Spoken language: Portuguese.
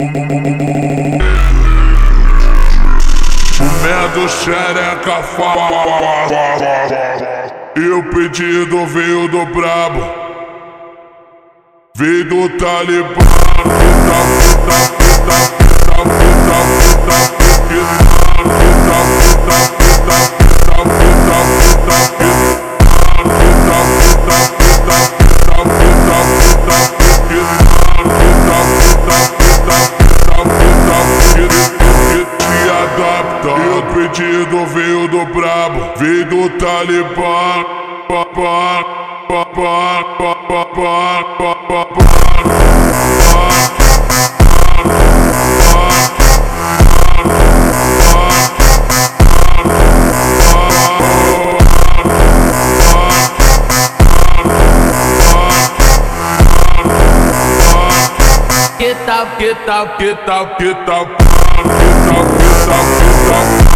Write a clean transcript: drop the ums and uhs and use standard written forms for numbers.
Comendo xereca e o pedido veio do brabo, veio do Talibã. E o pedido veio do brabo, veio do Talibã. Que tal?